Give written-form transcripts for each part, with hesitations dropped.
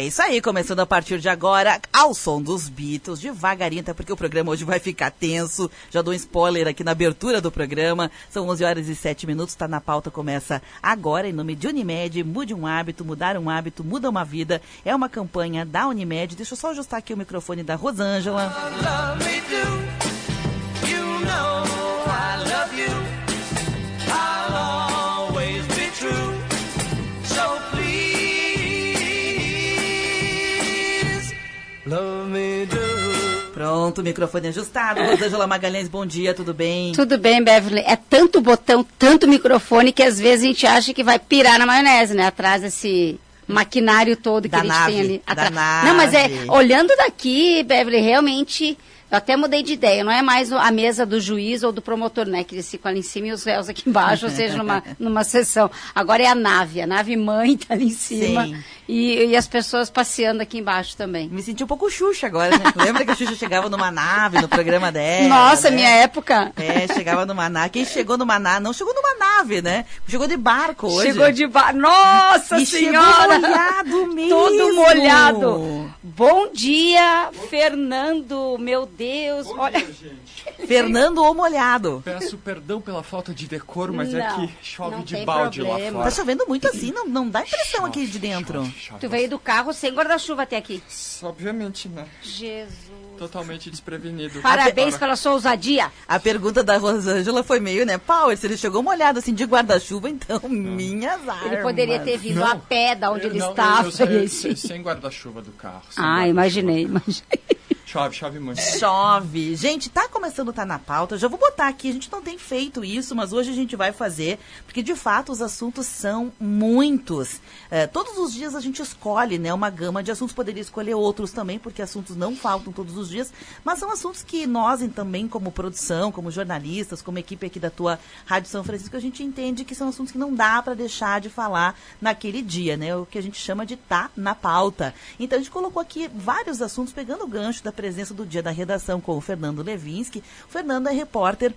É isso aí, começando a partir de agora, ao som dos Beatles, devagarinho, até porque o programa hoje vai ficar tenso. Já dou um spoiler aqui na abertura do programa. São 11h07, tá na pauta, começa agora, em nome de Unimed. Mude um hábito, mudar um hábito, muda uma vida. É uma campanha da Unimed. Deixa eu só ajustar aqui o microfone da Rosângela. Pronto, microfone ajustado. Rosângela Magalhães, bom dia, tudo bem? Tudo bem, Beverly. É tanto botão, tanto microfone, que às vezes a gente acha que vai pirar na maionese, né? Atrás desse maquinário todo que a gente tem ali. Não, mas olhando daqui, Beverly, realmente... Eu até mudei de ideia, não é mais a mesa do juiz ou do promotor, né? Que eles ficam ali em cima e os réus aqui embaixo, ou seja, numa sessão. Agora é a nave mãe tá ali em cima e as pessoas passeando aqui embaixo também. Me senti um pouco Xuxa agora, né? Lembra que a Xuxa chegava numa nave no programa dela? Nossa, né? Minha época. Chegava numa nave. Quem chegou numa nave, não chegou numa nave, né? Chegou de barco hoje. Chegou de barco, nossa e senhora! Chegou molhado mesmo. Todo molhado. Bom dia, Fernando, meu Deus. Bom olha. Dia, gente. Fernando ou molhado. Peço perdão pela falta de decoro, mas não, é que chove não de balde problema. lá fora. Tá chovendo muito assim, não dá impressão aqui de dentro. Chove. Tu veio do carro sem guarda-chuva até aqui. Obviamente, né? Jesus. Totalmente desprevenido. Parabéns pela sua ousadia. A pergunta da Rosângela foi meio, né? Power, se ele chegou molhado assim de guarda-chuva, então minhas armas. Ele poderia ter vindo a pé da onde ele não, estava. Sem guarda-chuva do carro. Imaginei. Chove muito. Chove. Gente, tá começando a Tá na Pauta. Já vou botar aqui, a gente não tem feito isso, mas hoje a gente vai fazer, porque de fato os assuntos são muitos. Todos os dias a gente escolhe, né, uma gama de assuntos, poderia escolher outros também, porque assuntos não faltam todos os dias, mas são assuntos que nós também, como produção, como jornalistas, como equipe aqui da tua Rádio São Francisco, a gente entende que são assuntos que não dá para deixar de falar naquele dia, né, o que a gente chama de Tá na Pauta. Então a gente colocou aqui vários assuntos, pegando o gancho da presença do dia da redação com o Fernando Levinsky. O Fernando é repórter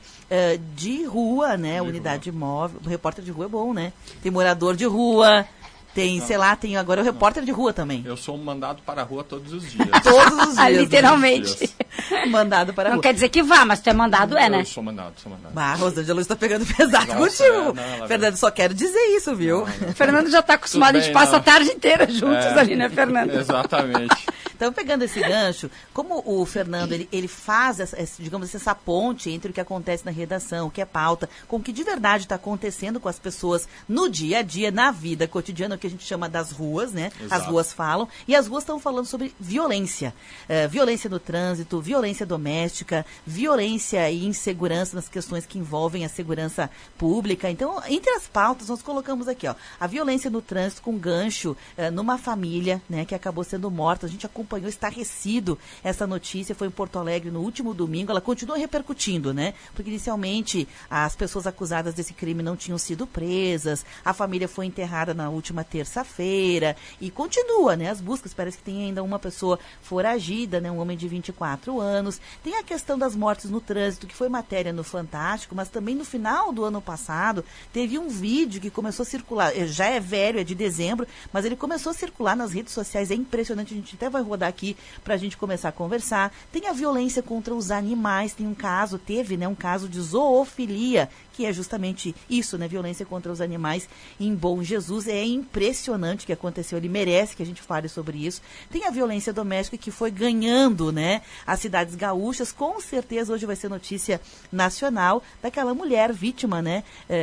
de rua, né? Unidade móvel. O repórter de rua é bom, né? Tem morador de rua, tem, tem agora o repórter de rua também. Eu sou mandado para a rua todos os dias. Todos os dias. Literalmente. Mandado para a rua. Não quer dizer que vá, mas tu é mandado, né? Eu sou mandado. Ah, Rosângela está pegando pesado contigo. Fernando, só quero dizer isso, viu? O Fernando já está acostumado, a gente passa a tarde inteira juntos ali, né, Fernando? Exatamente. Então, pegando esse gancho, como o Fernando, ele faz, digamos assim, essa ponte entre o que acontece na redação, o que é pauta, com o que de verdade está acontecendo com as pessoas no dia a dia, na vida cotidiana, o que a gente chama das ruas, né? Exato. As ruas falam, e as ruas estão falando sobre violência. Violência no trânsito, violência doméstica, violência e insegurança nas questões que envolvem a segurança pública. Então, entre as pautas, nós colocamos aqui, a violência no trânsito com gancho numa família, né, que acabou sendo morta. A gente acompanhou estarrecido essa notícia, foi em Porto Alegre no último domingo, ela continua repercutindo, né? Porque inicialmente as pessoas acusadas desse crime não tinham sido presas, a família foi enterrada na última terça-feira e continua, né? As buscas, parece que tem ainda uma pessoa foragida, né? Um homem de 24 anos. Tem a questão das mortes no trânsito, que foi matéria no Fantástico, mas também no final do ano passado teve um vídeo que começou a circular, já é velho, é de dezembro, mas ele começou a circular nas redes sociais, é impressionante, a gente até vai rodar aqui para a gente começar a conversar. Tem a violência contra os animais, teve um caso de zoofilia, que é justamente isso, né? Violência contra os animais em Bom Jesus. É impressionante o que aconteceu, ele merece que a gente fale sobre isso. Tem a violência doméstica que foi ganhando, né, as cidades gaúchas. Com certeza hoje vai ser notícia nacional daquela mulher vítima, né,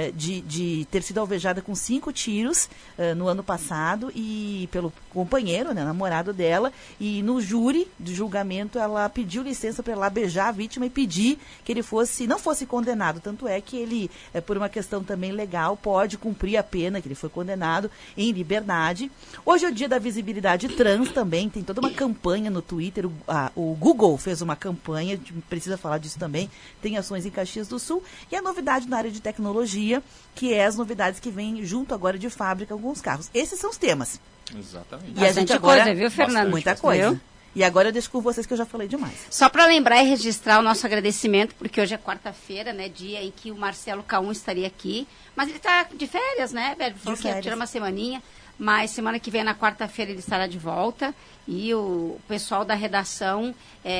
de ter sido alvejada com 5 tiros no ano passado e pelo companheiro, né, namorado dela, e no júri de julgamento ela pediu licença para ela beijar a vítima e pedir que ele não fosse condenado, tanto é que ele, por uma questão também legal, pode cumprir a pena, que ele foi condenado em liberdade. Hoje é o dia da visibilidade trans também, tem toda uma campanha no Twitter, o Google fez uma campanha, a gente precisa falar disso também, tem ações em Caxias do Sul, e a novidade na área de tecnologia, que é as novidades que vêm junto agora de fábrica, alguns carros. Esses são os temas. Exatamente. E a gente agora, coisa, viu, Fernando? Muita coisa. Viu? E agora eu deixo com vocês que eu já falei demais. Só para lembrar e registrar o nosso agradecimento, porque hoje é quarta-feira, né, dia em que o Marcelo Caum estaria aqui, mas ele está de férias, né, velho? Falou que ia tirar uma semaninha. mas semana que vem, na quarta-feira, ele estará de volta. E o pessoal da redação,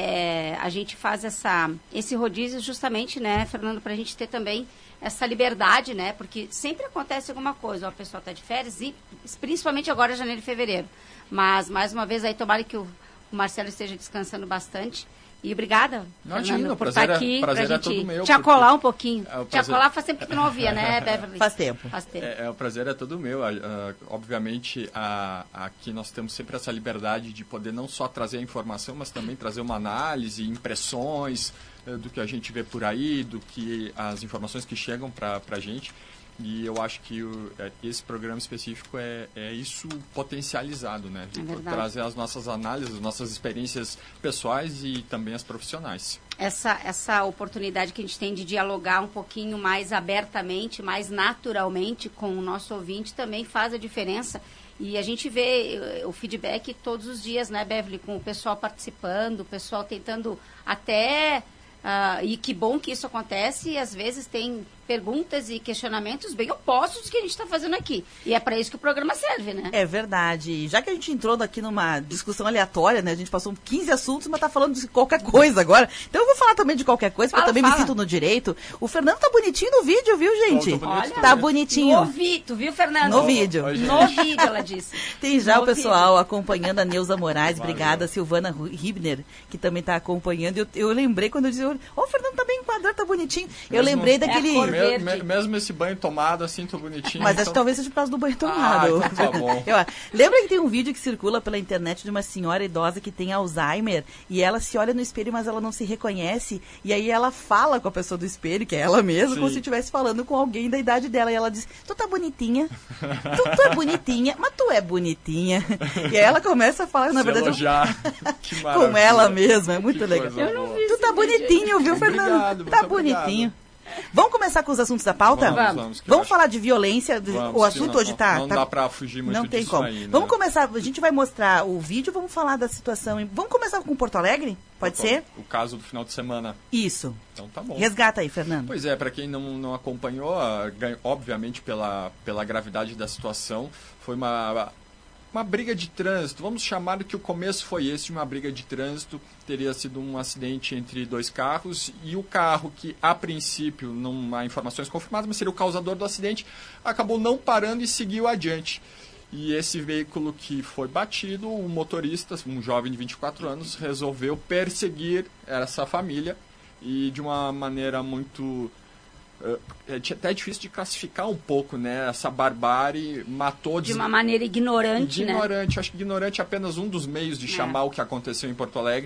a gente faz esse rodízio justamente, né, Fernando, para a gente ter também essa liberdade, né, porque sempre acontece alguma coisa, a pessoa está de férias, e principalmente agora, janeiro e fevereiro. Mas, mais uma vez, aí tomara que o Marcelo esteja descansando bastante. E obrigada, Fernando, por estar aqui pra gente te acolar um pouquinho. Te acolar faz tempo que não ouvia, né, Beverly? Faz tempo. O prazer é todo meu. Obviamente, aqui nós temos sempre essa liberdade de poder não só trazer a informação, mas também trazer uma análise, impressões do que a gente vê por aí, do que as informações que chegam para a gente. E eu acho que esse programa específico é isso potencializado, né? Trazer as nossas análises, as nossas experiências pessoais e também as profissionais. Essa oportunidade que a gente tem de dialogar um pouquinho mais abertamente, mais naturalmente com o nosso ouvinte também faz a diferença. E a gente vê o feedback todos os dias, né, Beverly? Com o pessoal participando, o pessoal tentando até... e que bom que isso acontece, e às vezes tem perguntas e questionamentos bem opostos do que a gente está fazendo aqui. E é para isso que o programa serve, né? É verdade. Já que a gente entrou aqui numa discussão aleatória, né? A gente passou 15 assuntos, mas tá falando de qualquer coisa agora. Então eu vou falar também de qualquer coisa, porque eu também me sinto no direito. O Fernando tá bonitinho no vídeo, viu, gente? Olha, tá bonitinho. Tu viu, Fernando? No vídeo. No vídeo, ela disse. Tem já o pessoal acompanhando, a Neuza Moraes, obrigada, a Silvana Ribner, que também tá acompanhando. Eu lembrei quando eu disse, o Fernando tá bem enquadrado, tá bonitinho. Eu lembrei daquele... Mesmo esse banho tomado, assim, tô bonitinho. Mas acho que talvez seja por causa do banho tomado. Então tá bom. Lembra que tem um vídeo que circula pela internet de uma senhora idosa que tem Alzheimer e ela se olha no espelho, mas ela não se reconhece, e aí ela fala com a pessoa do espelho, que é ela mesma, como se estivesse falando com alguém da idade dela, e ela diz, tu tá bonitinha, tu é bonitinha, mas tu é bonitinha. E aí ela começa a falar, na verdade, que com ela mesma, é muito legal. Eu não vi. Tu tá bonitinho, viu, Fernando? Tá bonitinho. Obrigado. Vamos começar com os assuntos da pauta? Vamos falar de violência. O assunto hoje tá... Não dá pra fugir muito disso. Não tem como. Aí, né? Vamos começar, a gente vai mostrar o vídeo, vamos falar da situação. Vamos começar com Porto Alegre? Pode ser? O caso do final de semana. Isso. Então tá bom. Resgata aí, Fernando. Pois é, para quem não acompanhou, obviamente pela gravidade da situação, foi uma briga de trânsito. Vamos chamar que o começo foi esse, uma briga de trânsito. Teria sido um acidente entre dois carros, e o carro que, a princípio, não há informações confirmadas, mas seria o causador do acidente, acabou não parando e seguiu adiante. E esse veículo que foi batido, o motorista, um jovem de 24 anos, resolveu perseguir essa família, e de uma maneira muito... É até difícil de classificar um pouco, né? Essa barbárie matou... De uma maneira ignorante, né? Acho que ignorante é apenas um dos meios de chamar o que aconteceu em Porto Alegre.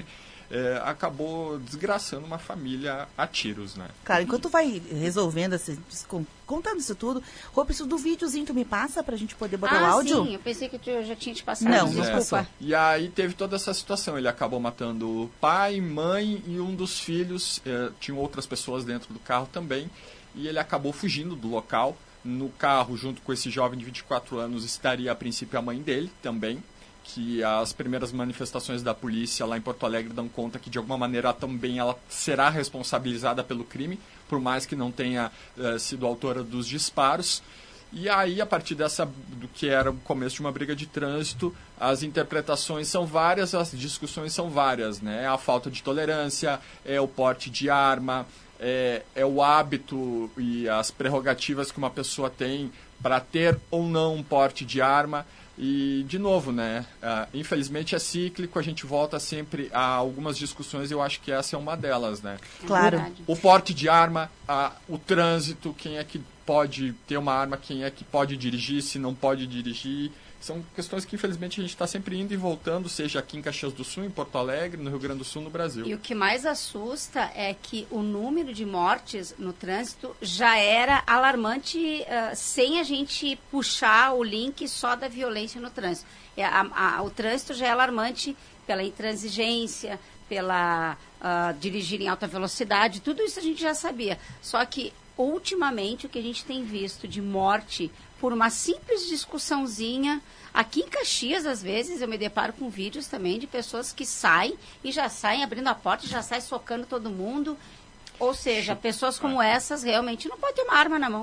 Acabou desgraçando uma família a tiros, né? Cara, enquanto vai resolvendo, contando isso tudo, Rô, preciso do videozinho, tu me passa pra gente poder botar o áudio? Sim, eu pensei que eu já tinha te passado. Não, desculpa. E aí teve toda essa situação, ele acabou matando o pai, mãe e um dos filhos, tinham outras pessoas dentro do carro também, e ele acabou fugindo do local. No carro, junto com esse jovem de 24 anos, estaria a princípio a mãe dele também, que as primeiras manifestações da polícia lá em Porto Alegre dão conta que de alguma maneira também ela será responsabilizada pelo crime, por mais que não tenha sido autora dos disparos. E aí, a partir do que era o começo de uma briga de trânsito, as interpretações são várias, as discussões são várias, né? A falta de tolerância, o porte de arma, é o hábito e as prerrogativas que uma pessoa tem para ter ou não um porte de arma. E, de novo, né, infelizmente é cíclico, a gente volta sempre a algumas discussões, e eu acho que essa é uma delas, né? Claro. O porte de arma, o trânsito, quem é que pode ter uma arma, quem é que pode dirigir, se não pode dirigir, são questões que infelizmente a gente está sempre indo e voltando, seja aqui em Caxias do Sul, em Porto Alegre, no Rio Grande do Sul, no Brasil. E o que mais assusta é que o número de mortes no trânsito já era alarmante, sem a gente puxar o link só da violência no trânsito. O trânsito já é alarmante pela intransigência, pela dirigir em alta velocidade, tudo isso a gente já sabia. Só que, ultimamente, o que a gente tem visto de morte por uma simples discussãozinha, aqui em Caxias, às vezes, eu me deparo com vídeos também de pessoas que saem e já saem abrindo a porta, já saem socando todo mundo. Ou seja, pessoas como essas realmente não podem ter uma arma na mão.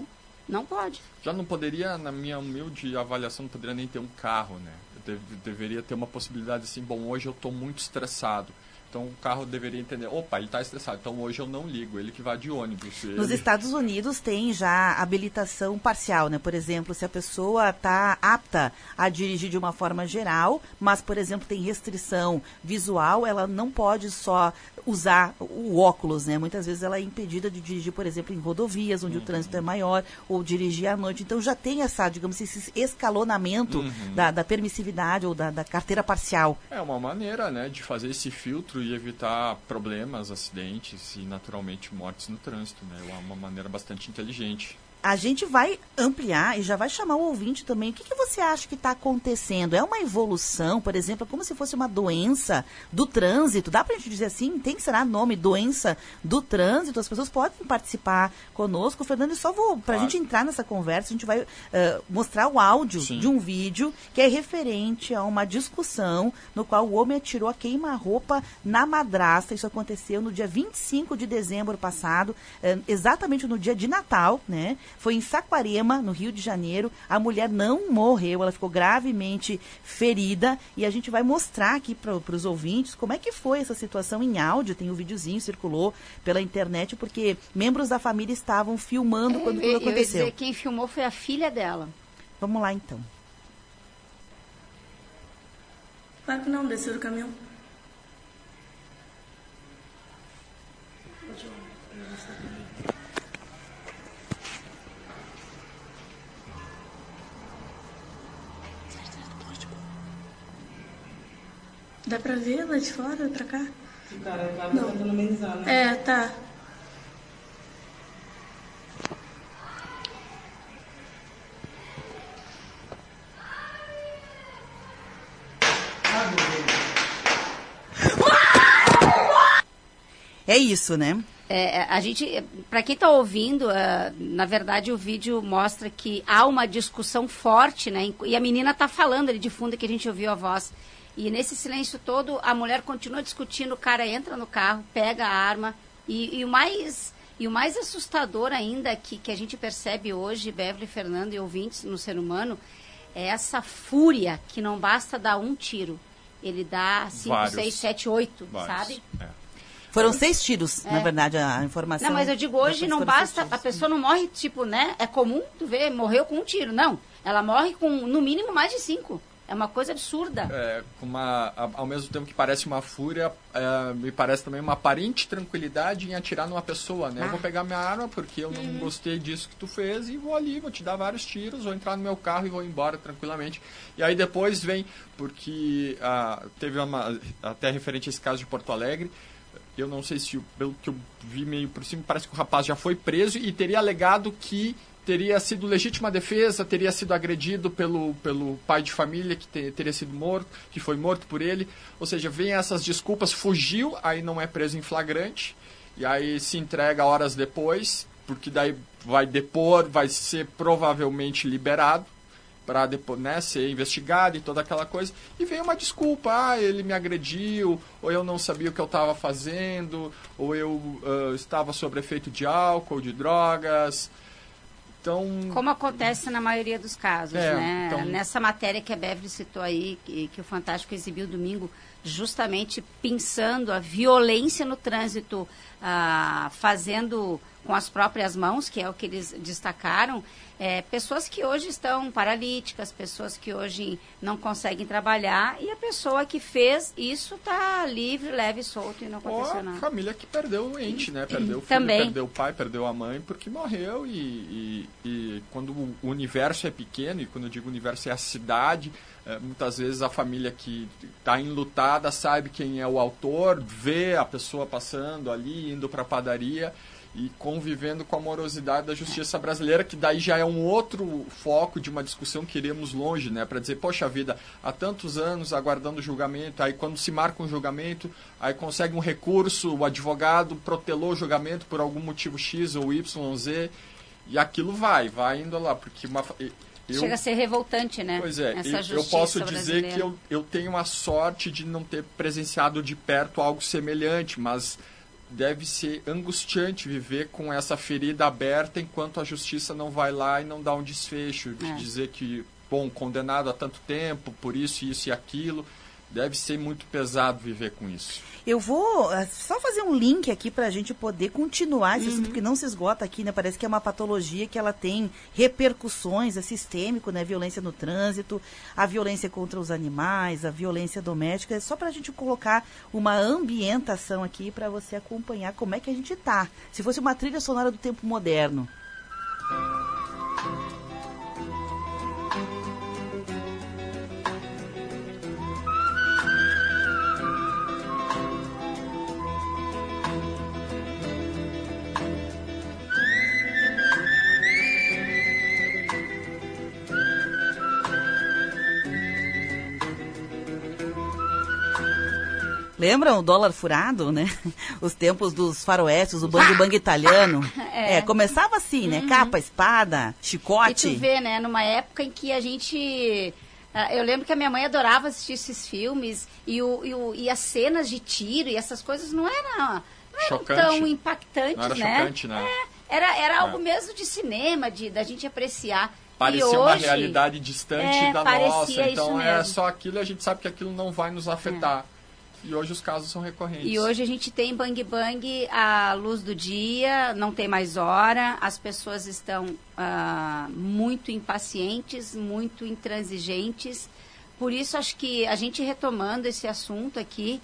Não pode. Já não poderia, na minha humilde avaliação, não poderia nem ter um carro, né? Eu deveria ter uma possibilidade assim, bom, hoje eu estou muito estressado. Então o carro deveria entender, opa, ele está estressado, então hoje eu não ligo, ele que vai de ônibus. Nos Estados Unidos tem já habilitação parcial, né? Por exemplo, se a pessoa está apta a dirigir de uma forma geral, mas, por exemplo, tem restrição visual, ela não pode só usar o óculos, né? Muitas vezes ela é impedida de dirigir, por exemplo, em rodovias, onde o trânsito é maior, ou dirigir à noite. Então já tem essa, digamos, esse escalonamento da permissividade ou da carteira parcial. É uma maneira, né, de fazer esse filtro e evitar problemas, acidentes e, naturalmente, mortes no trânsito, né? É uma maneira bastante inteligente. A gente vai ampliar e já vai chamar o ouvinte também. O que você acha que está acontecendo? É uma evolução, por exemplo, como se fosse uma doença do trânsito? Dá para a gente dizer assim? Tem que ser nome, doença do trânsito? As pessoas podem participar conosco. Fernando, eu só vou, para a gente entrar nessa conversa, a gente vai mostrar o áudio de um vídeo que é referente a uma discussão no qual o homem atirou a queima-roupa na madrasta. Isso aconteceu no dia 25 de dezembro passado, exatamente no dia de Natal, né? Foi em Saquarema, no Rio de Janeiro. A mulher não morreu, ela ficou gravemente ferida. E a gente vai mostrar aqui para os ouvintes como é que foi essa situação em áudio. Tem um videozinho, circulou pela internet, porque membros da família estavam filmando quando tudo aconteceu. Eu ia dizer, quem filmou foi a filha dela. Vamos lá, então. Claro que não, desceu do caminhão. Dá pra ver lá de fora, pra cá? O cara tá tentando amenizar, né? É, tá. É isso, né? A gente, para quem está ouvindo, na verdade o vídeo mostra que há uma discussão forte, né? E a menina está falando ali de fundo, que a gente ouviu a voz. E nesse silêncio todo, a mulher continua discutindo, o cara entra no carro, pega a arma. E o mais assustador ainda que a gente percebe hoje, Beverly, Fernando e ouvintes no ser humano, é essa fúria que não basta dar um tiro. Ele dá 5, 6, 7, 8, sabe? Foram 6 tiros, na verdade, a informação. Não, mas eu digo, hoje não basta, a pessoa não morre, tipo, né? É comum tu ver, morreu com um tiro. Não, ela morre com, no mínimo, mais de 5. É uma coisa absurda. Ao mesmo tempo que parece uma fúria, me parece também uma aparente tranquilidade em atirar numa pessoa, né? Eu vou pegar minha arma porque eu não gostei disso que tu fez e vou ali, vou te dar vários tiros, vou entrar no meu carro e vou embora tranquilamente. E aí depois vem, porque teve até referente a esse caso de Porto Alegre, eu não sei se, pelo que eu vi meio por cima, parece que o rapaz já foi preso e teria alegado que teria sido legítima defesa, teria sido agredido pelo pai de família que teria sido morto, que foi morto por ele. Ou seja, vem essas desculpas, fugiu, aí não é preso em flagrante, e aí se entrega horas depois, porque daí vai depor, vai ser provavelmente liberado para depois, né, ser investigado e toda aquela coisa. E vem uma desculpa, ele me agrediu, ou eu não sabia o que eu estava fazendo, ou eu estava sob efeito de álcool, de drogas. Então, como acontece na maioria dos casos, né? Então, nessa matéria que a Beverly citou aí, que o Fantástico exibiu domingo, justamente pensando a violência no trânsito, fazendo com as próprias mãos, que é o que eles destacaram, pessoas que hoje estão paralíticas, pessoas que hoje não conseguem trabalhar, e a pessoa que fez isso está livre, leve e solto e não aconteceu nada. A família que perdeu o ente, né? Perdeu o filho, também. Perdeu o pai, perdeu a mãe, porque morreu e quando o universo é pequeno, e quando eu digo universo é a cidade, muitas vezes a família que está enlutada sabe quem é o autor, vê a pessoa passando ali, indo para a padaria e convivendo com a morosidade da justiça brasileira, que daí já é um outro foco de uma discussão que iremos longe, né? Para dizer, poxa vida, há tantos anos aguardando o julgamento, aí quando se marca um julgamento, aí consegue um recurso, o advogado protelou o julgamento por algum motivo X ou Y, Z, e aquilo vai indo lá, porque chega a ser revoltante, né? Pois é, eu posso dizer que eu tenho a sorte de não ter presenciado de perto algo semelhante, mas deve ser angustiante viver com essa ferida aberta enquanto a justiça não vai lá e não dá um desfecho, de dizer que, bom, condenado há tanto tempo, por isso e aquilo. Deve ser muito pesado viver com isso. Eu vou só fazer um link aqui para a gente poder continuar esse assunto, porque não se esgota aqui, né? Parece que é uma patologia que ela tem repercussões, é sistêmico, né? Violência no trânsito, a violência contra os animais, a violência doméstica. É só para a gente colocar uma ambientação aqui para você acompanhar como é que a gente tá. Se fosse uma trilha sonora do tempo moderno. Lembram o dólar furado, né? Os tempos dos faroestes, o bang-bang italiano. Começava assim, né? Capa, espada, chicote. E tu vê, né? Numa época em que a gente... eu lembro que a minha mãe adorava assistir esses filmes e as cenas de tiro e essas coisas não eram tão impactantes, não era né? Chocante, né? Era algo mesmo de cinema, da gente apreciar. Parecia hoje, uma realidade distante da nossa. Então é só aquilo e a gente sabe que aquilo não vai nos afetar. E hoje os casos são recorrentes. E hoje a gente tem bang-bang à luz do dia, não tem mais hora, as pessoas estão muito impacientes, muito intransigentes. Por isso, acho que a gente retomando esse assunto aqui,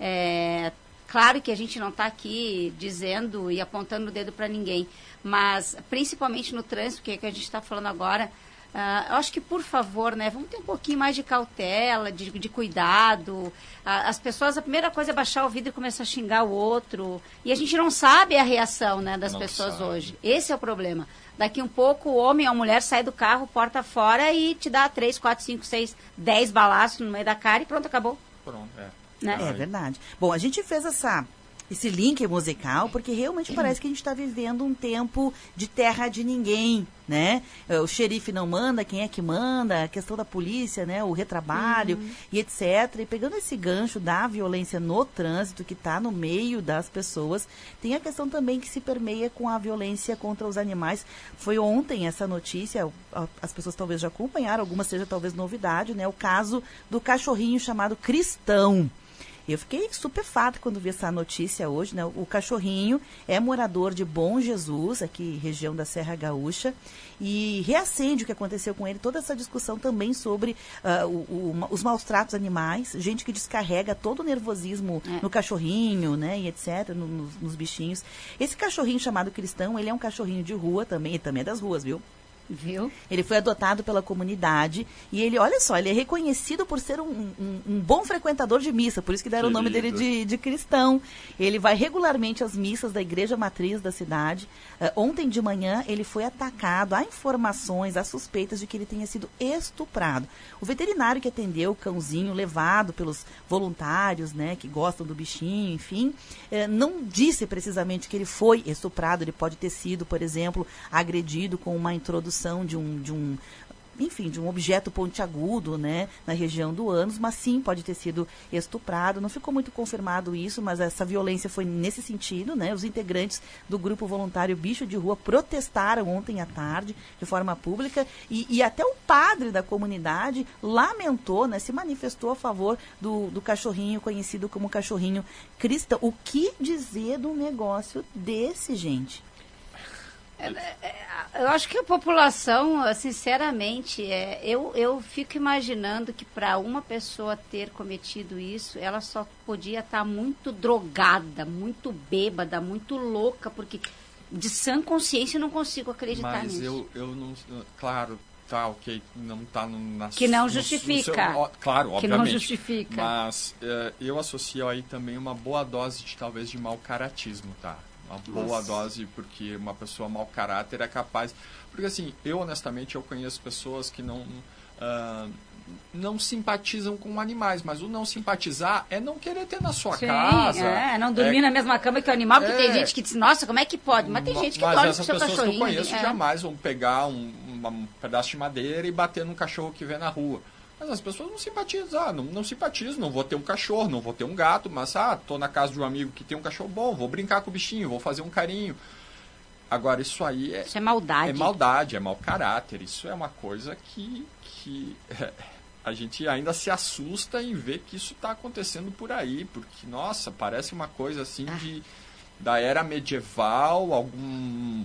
claro que a gente não está aqui dizendo e apontando o dedo para ninguém, mas principalmente no trânsito, que é que a gente está falando agora, eu acho que, por favor, né, vamos ter um pouquinho mais de cautela, de cuidado. As pessoas, a primeira coisa é baixar o vidro e começar a xingar o outro. E a gente não sabe a reação, né, das pessoas hoje. Esse é o problema. Daqui um pouco, o homem ou a mulher sai do carro, porta fora e te dá 3, 4, 5, 6, 10 balaços no meio da cara e pronto, acabou. Pronto, né? É verdade. Bom, a gente fez esse link musical, porque realmente parece que a gente está vivendo um tempo de terra de ninguém, né? O xerife não manda, quem é que manda, a questão da polícia, né? O retrabalho e etc. E pegando esse gancho da violência no trânsito, que está no meio das pessoas, tem a questão também que se permeia com a violência contra os animais. Foi ontem essa notícia, as pessoas talvez já acompanharam, algumas seja talvez novidade, né? O caso do cachorrinho chamado Cristão. Eu fiquei estupefata quando vi essa notícia hoje, né? O cachorrinho é morador de Bom Jesus, aqui região da Serra Gaúcha, e reacende o que aconteceu com ele, toda essa discussão também sobre os maus tratos animais, gente que descarrega todo o nervosismo no cachorrinho, né? E etc., nos bichinhos. Esse cachorrinho chamado Cristão, ele é um cachorrinho de rua também, e também é das ruas, viu? Ele foi adotado pela comunidade e ele, olha só, ele é reconhecido por ser um bom frequentador de missa, por isso que deram o nome dele de Cristão. Ele vai regularmente às missas da igreja matriz da cidade. Ontem de manhã ele foi atacado, há informações, há suspeitas de que ele tenha sido estuprado. O veterinário que atendeu o cãozinho, levado pelos voluntários, né, que gostam do bichinho, enfim, não disse precisamente que ele foi estuprado. Ele pode ter sido, por exemplo, agredido com uma introdução de um objeto pontiagudo, né, na região do ânus, mas sim pode ter sido estuprado. Não ficou muito confirmado isso, mas essa violência foi nesse sentido, né? Os integrantes do grupo voluntário Bicho de Rua protestaram ontem à tarde de forma pública e até o padre da comunidade lamentou, né, se manifestou a favor do cachorrinho conhecido como cachorrinho Cristão. O que dizer de um negócio desse, gente? Eu acho que a população, sinceramente, eu fico imaginando que para uma pessoa ter cometido isso, ela só podia estar muito drogada, muito bêbada, muito louca, porque de sã consciência eu não consigo acreditar nisso. Mas eu não... Claro, tá, ok, não está na... Que não justifica. Claro, obviamente. Que não justifica. Mas eu associo aí também uma boa dose talvez de mau caratismo, tá? Uma boa dose, porque uma pessoa mau caráter é capaz... Porque assim, eu honestamente conheço pessoas que não simpatizam com animais, mas o não simpatizar é não querer ter na sua casa. Não dormir na mesma cama que o animal, porque tem gente que diz, nossa, como é que pode? Mas tem gente que dorme com o seu cachorrinho. Mas essas pessoas que eu conheço jamais vão pegar um pedaço de madeira e bater num cachorro que vê na rua. Mas as pessoas não simpatizam. Não simpatizo, não vou ter um cachorro, não vou ter um gato, mas tô na casa de um amigo que tem um cachorro bom, vou brincar com o bichinho, vou fazer um carinho. Agora, isso aí Isso é maldade. É maldade, é mau caráter. Isso é uma coisa que a gente ainda se assusta em ver que isso está acontecendo por aí. Porque, nossa, parece uma coisa assim da era medieval, algum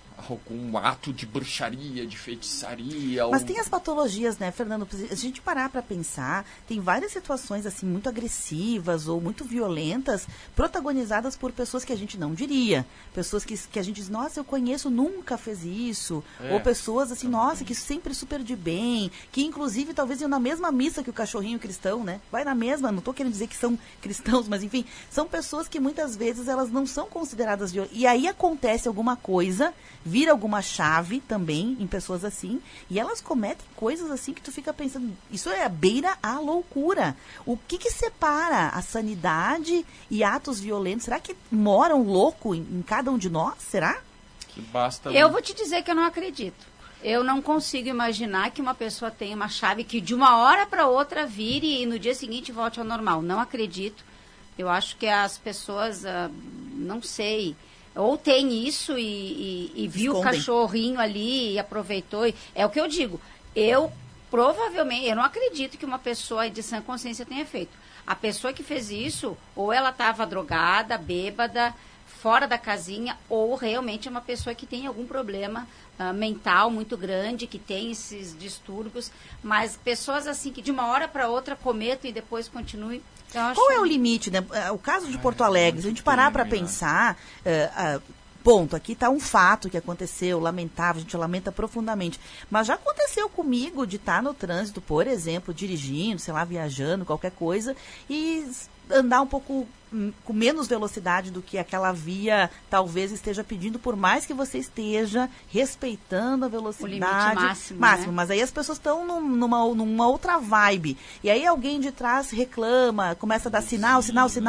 ato de bruxaria, de feitiçaria. Mas tem as patologias, né, Fernando? Se a gente parar para pensar, tem várias situações assim muito agressivas ou muito violentas, protagonizadas por pessoas que a gente não diria. Pessoas que a gente diz, nossa, eu conheço, nunca fez isso. Ou pessoas assim, nossa, que sempre super de bem, que inclusive talvez iam na mesma missa que o cachorrinho cristão, né? Vai na mesma, não estou querendo dizer que são cristãos, mas enfim, são pessoas que muitas vezes elas não são consideradas violentas. E aí acontece alguma coisa, vira alguma chave também em pessoas assim, e elas cometem coisas assim que tu fica pensando, isso é beira a loucura. O que separa a sanidade e atos violentos? Será que mora um louco em cada um de nós? Será? Que basta... Eu vou te dizer que eu não acredito. Eu não consigo imaginar que uma pessoa tenha uma chave que de uma hora para outra vire e no dia seguinte volte ao normal. Não acredito. Eu acho que as pessoas, não sei... Ou tem isso e viu o cachorrinho ali e aproveitou. É o que eu digo. Eu não acredito que uma pessoa de sã consciência tenha feito. A pessoa que fez isso, ou ela estava drogada, bêbada, fora da casinha, ou realmente é uma pessoa que tem algum problema mental muito grande, que tem esses distúrbios. Mas pessoas assim que de uma hora para outra cometam e depois continuem. Qual é o limite, né? O caso de Porto Alegre, se a gente parar para pensar, ponto, aqui está um fato que aconteceu, lamentável, a gente lamenta profundamente, mas já aconteceu comigo de estar no trânsito, por exemplo, dirigindo, sei lá, viajando, qualquer coisa, e andar um pouco com menos velocidade do que aquela via talvez esteja pedindo, por mais que você esteja respeitando a velocidade. O limite máximo, né? Mas aí as pessoas estão numa outra vibe. E aí alguém de trás reclama, começa a dar sinal,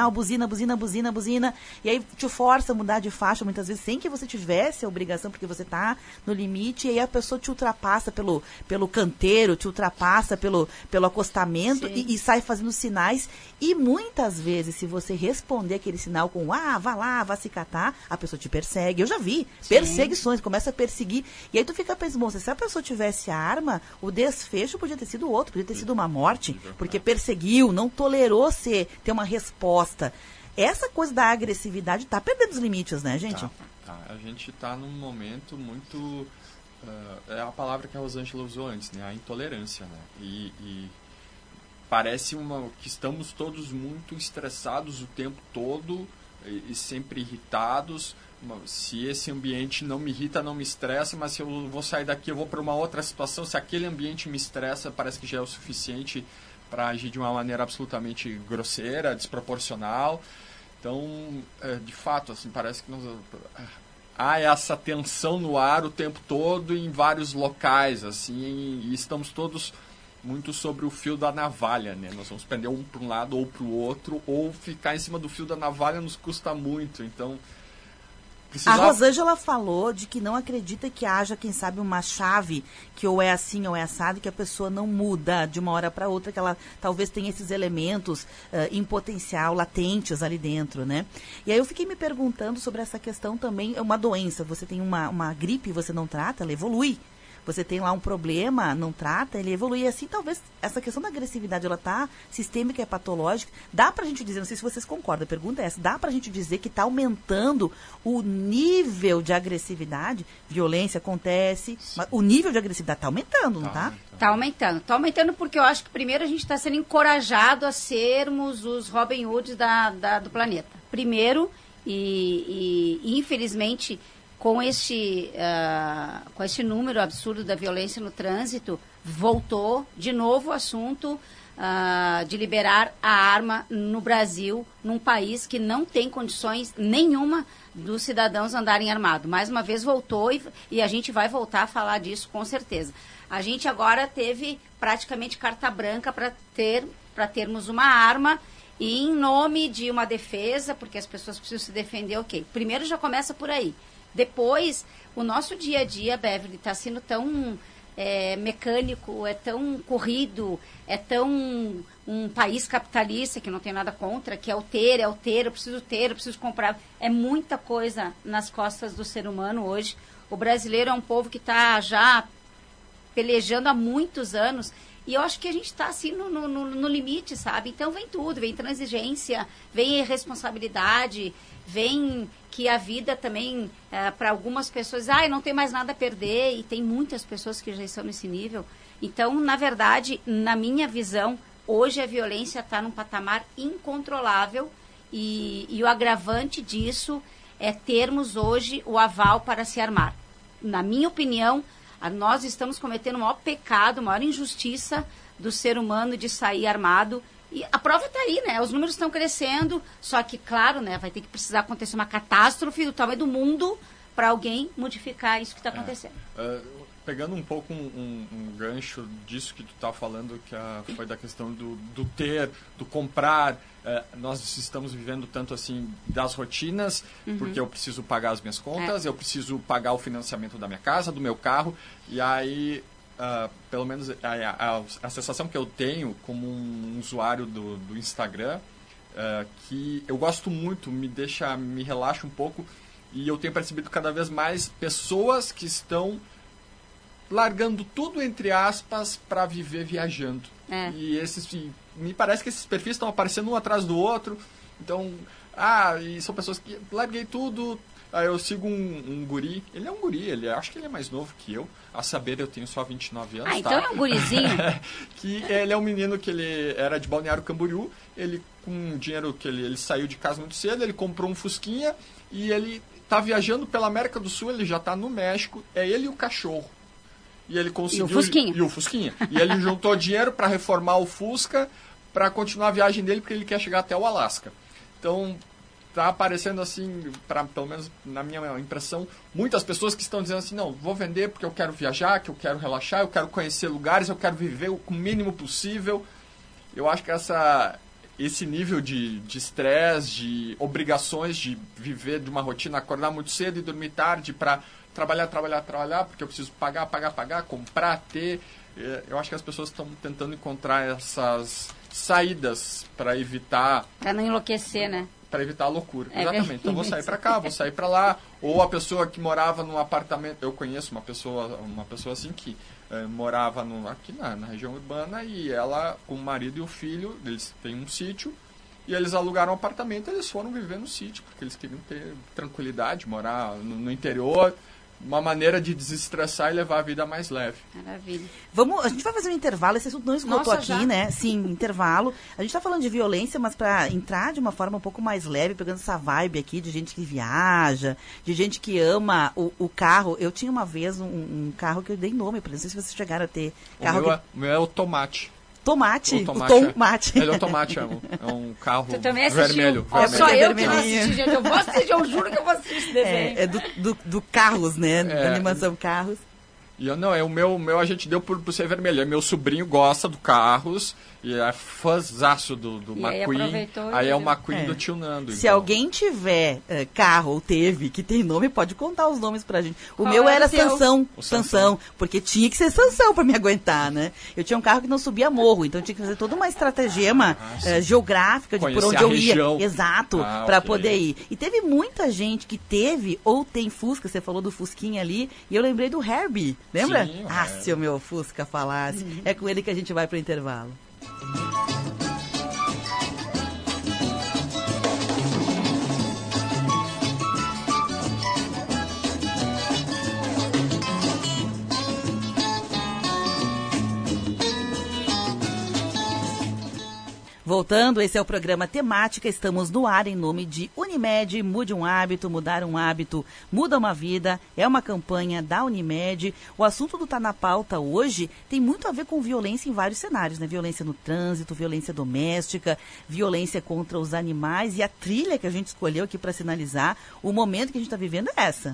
buzina, e aí te força a mudar de faixa, muitas vezes, sem que você tivesse a obrigação, porque você está no limite, e aí a pessoa te ultrapassa pelo canteiro, te ultrapassa pelo acostamento e sai fazendo sinais. E muitas vezes, se você responder aquele sinal com vá lá, vá se catar, a pessoa te persegue. Eu já vi perseguições, começa a perseguir. E aí tu fica pensando, bom, se a pessoa tivesse arma, o desfecho podia ter sido outro, podia ter sido uma morte, porque perseguiu, não tolerou ter uma resposta. Essa coisa da agressividade tá perdendo os limites, né, gente? Tá. A gente tá num momento muito... é a palavra que a Rosângela usou antes, né? A intolerância, né? E parece que estamos todos muito estressados o tempo todo e sempre irritados. Se esse ambiente não me irrita, não me estressa, mas se eu vou sair daqui, eu vou para uma outra situação. Se aquele ambiente me estressa, parece que já é o suficiente para agir de uma maneira absolutamente grosseira, desproporcional. Então, de fato, assim, parece que há essa tensão no ar o tempo todo em vários locais, assim, e estamos todos muito sobre o fio da navalha, né? Nós vamos pender um para um lado ou para o outro, ou ficar em cima do fio da navalha nos custa muito, então... A Rosângela falou de que não acredita que haja, quem sabe, uma chave que ou é assim ou é assado, e que a pessoa não muda de uma hora para outra, que ela talvez tenha esses elementos em potencial latentes ali dentro, né? E aí eu fiquei me perguntando sobre essa questão também, uma doença, você tem uma gripe, você não trata, ela evolui. Você tem lá um problema, não trata, ele evolui. Assim, talvez essa questão da agressividade, ela tá sistêmica e patológica. Dá pra gente dizer, não sei se vocês concordam, a pergunta é essa, dá pra gente dizer que tá aumentando o nível de agressividade? Violência acontece, mas o nível de agressividade tá aumentando, não tá? Tá aumentando. Tá aumentando porque eu acho que primeiro a gente está sendo encorajado a sermos os Robin Hoods do planeta. Primeiro, e infelizmente... Com este número absurdo da violência no trânsito, voltou de novo o assunto de liberar a arma no Brasil, num país que não tem condições nenhuma dos cidadãos andarem armados. Mais uma vez voltou e a gente vai voltar a falar disso com certeza. A gente agora teve praticamente carta branca para termos uma arma e em nome de uma defesa, porque as pessoas precisam se defender, ok. Primeiro já começa por aí. Depois, o nosso dia a dia, Beverly, está sendo tão mecânico, é tão corrido, é tão um país capitalista, que não tem nada contra, que eu preciso comprar. É muita coisa nas costas do ser humano hoje. O brasileiro é um povo que está já pelejando há muitos anos, e eu acho que a gente está assim no limite, sabe? Então vem tudo, vem transigência, vem irresponsabilidade, vem que a vida também, para algumas pessoas, não tem mais nada a perder, e tem muitas pessoas que já estão nesse nível. Então, na verdade, na minha visão, hoje a violência está num patamar incontrolável, e o agravante disso é termos hoje o aval para se armar. Na minha opinião, nós estamos cometendo o maior pecado, a maior injustiça do ser humano de sair armado. E a prova está aí, né? Os números estão crescendo, só que, claro, né, vai ter que precisar acontecer uma catástrofe do tamanho do mundo para alguém modificar isso que está acontecendo. Pegando um pouco um gancho disso que tu está falando, que foi da questão do ter, do comprar, nós estamos vivendo tanto assim das rotinas, porque eu preciso pagar as minhas contas, eu preciso pagar o financiamento da minha casa, do meu carro, e aí, pelo menos a sensação que eu tenho como um usuário do Instagram, que eu gosto muito, me relaxa um pouco, e eu tenho percebido cada vez mais pessoas que estão largando tudo, entre aspas, para viver viajando. E me parece que esses perfis estão aparecendo um atrás do outro. Então, e são pessoas que larguei tudo. Eu sigo um guri. Ele é um guri, acho que ele é mais novo que eu. A saber, eu tenho só 29 anos. Então é um gurizinho. Que ele é um menino que ele era de Balneário Camboriú. Ele, com dinheiro que ele saiu de casa muito cedo, ele comprou um Fusquinha e ele tá viajando pela América do Sul, ele já tá no México. É ele e o cachorro. E ele conseguiu... E o Fusquinha. E ele juntou dinheiro para reformar o Fusca, para continuar a viagem dele, porque ele quer chegar até o Alasca. Então, tá aparecendo assim, pelo menos na minha impressão, muitas pessoas que estão dizendo assim, não, vou vender porque eu quero viajar, que eu quero relaxar, eu quero conhecer lugares, eu quero viver com o mínimo possível. Eu acho que esse nível de estresse, de obrigações de viver de uma rotina, acordar muito cedo e dormir tarde para trabalhar, porque eu preciso pagar, comprar, ter. Eu acho que as pessoas estão tentando encontrar essas saídas para evitar... Para não enlouquecer, né? Para evitar a loucura. Exatamente. Então, vou sair para cá, vou sair para lá. Ou a pessoa que morava num apartamento... Eu conheço uma pessoa assim que morava aqui na região urbana, e ela, com o marido e o filho, eles têm um sítio, e eles alugaram um apartamento, eles foram viver no sítio, porque eles queriam ter tranquilidade, morar no interior, uma maneira de desestressar e levar a vida mais leve. Maravilha. A gente vai fazer um intervalo, esse assunto não esgotou aqui, já? Né? Sim, intervalo. A gente está falando de violência, mas para entrar de uma forma um pouco mais leve, pegando essa vibe aqui de gente que viaja, de gente que ama o carro. Eu tinha uma vez um carro que eu dei nome, não sei se vocês chegaram a ter. O meu é o Tomate. Tomate. Ele é o Tomate, é um carro vermelho. Só eu que não assisti, gente. Eu vou assistir, eu juro que eu vou assistir esse desenho. É do Carros, né? Da animação Carros. O meu a gente deu por ser vermelho. Meu sobrinho gosta do Carros e é fãzaço do McQueen. Aí é o McQueen do tio Nando. Se alguém tiver carro ou teve que tem nome, pode contar os nomes pra gente. O meu era Sansão, porque tinha que ser Sansão pra me aguentar, né? Eu tinha um carro que não subia morro, então eu tinha que fazer toda uma estratagema geográfica de por onde eu ia. Exato, pra poder ir. E teve muita gente que teve ou tem Fusca, você falou do Fusquinha ali, e eu lembrei do Herbie. Lembra? Sim, se o meu Fusca falasse. É com ele que a gente vai pro intervalo. Voltando, esse é o programa Temática, estamos no ar em nome de Unimed, mude um hábito, mudar um hábito, muda uma vida, é uma campanha da Unimed. O assunto do Tá na Pauta hoje tem muito a ver com violência em vários cenários, né? Violência no trânsito, violência doméstica, violência contra os animais, e a trilha que a gente escolheu aqui para sinalizar o momento que a gente está vivendo é essa.